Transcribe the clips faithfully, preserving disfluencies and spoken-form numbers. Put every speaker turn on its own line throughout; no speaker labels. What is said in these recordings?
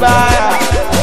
vibaya.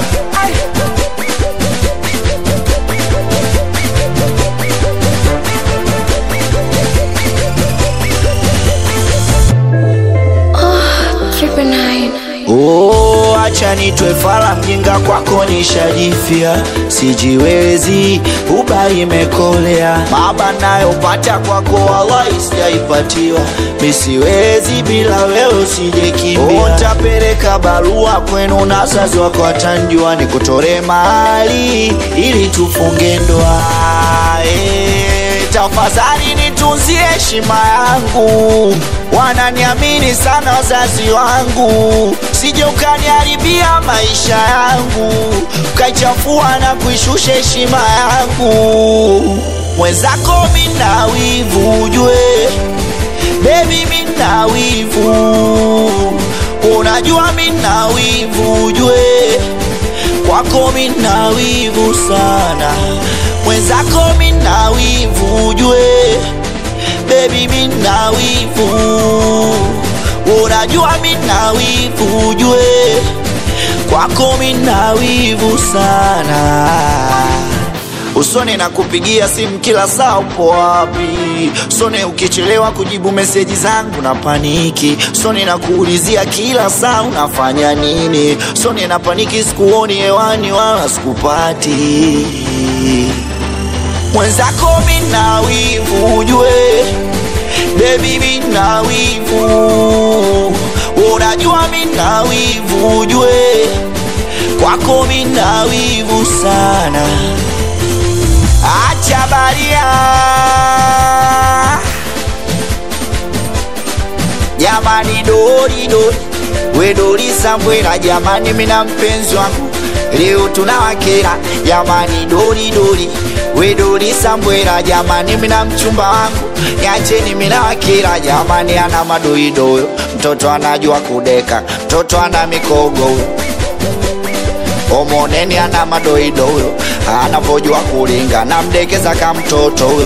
Oh, acha nitwe fala mjinga kwako nishajifia. Sijiwezi, uba imekolea. Baba nayo pata kwako wallahi sijaipatiwa. Misiwezi bila wewe usijekimbia. Nitapeleka barua kwenu na wazazi wako watanjua. Nikutore mahali ili tufunge ndoa. eh, Tafadhali nitunzie heshima yangu. Wananiamini sana wazazi wangu. Sije ukaniharibia maisha yangu, ukaichafua na kuishusha heshima yangu. Mwenzako mina wivu ujue, baby mina wivu. Unajua mina wivu ujue, kwako mina wivu sana. Mwenzako mina wivu ujue, baby mina wivu. Unajua mina wivu ujue, kwako mina wivu sana. Usone na kupigia simu kila saa upo wapi. Usone ukichelewa kujibu meseji zangu na paniki. Usone na kuulizia kila saa unafanya nini. Usone na paniki sikuoni hewani wala sikupati. Mwenzako mina wivu ujue, baby mina wivu. Unajua mina wivu ujue, kwako mina wivu sana. Acha baria jamani, dori dori we dori Sambwela jamani, mina mpenzi wangu leo tunawakera jamani, dori dori we dori Sambwela jamani, mina mchumba wangu yacheni mina wakira jamani. Ana madoido, mtoto anajua kudeka, mtoto ana mikogo. Omoneni ana madoido, anapojua kulinga na mdekeza kama mtoto huyo.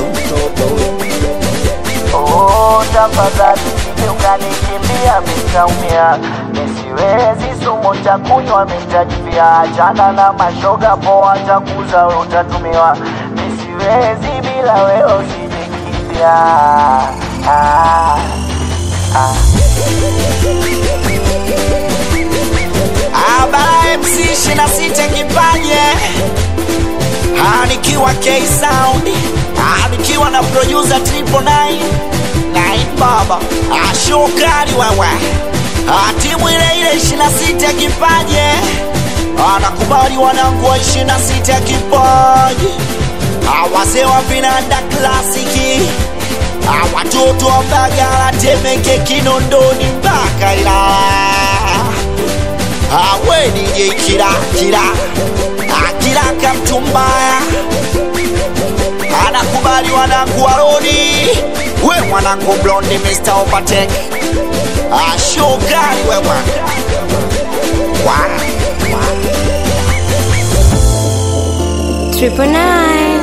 Oh, tafadhali sije ukanikimbia mitaumia. Nisiwezi sumo cha kunywa mitajipia. Achana na mashoga poa takuza utatumiwa. Nisiwezi bila wewe usijekimbia. ah, ah. Abara M C ishirini na sita kipaje. Nikiwa K-Sound, nikiwa na producer triple nine nine baba. Ashokari wewe, timu ile ile ishirini na sita kipaje. Nakubali wanangu wa ishirini na sita kipaje. Wazee wa vinanda klasiki, watoto wa Mbagala, Temeke, Kinondoni mpaka Ilala. Awe D J Kira Kira Kira Kamtumbaya. Anakubali wanangu wa Rodi, we mwanangu Blonde Mister Opatek. Ashokari we mwana
Triple nine.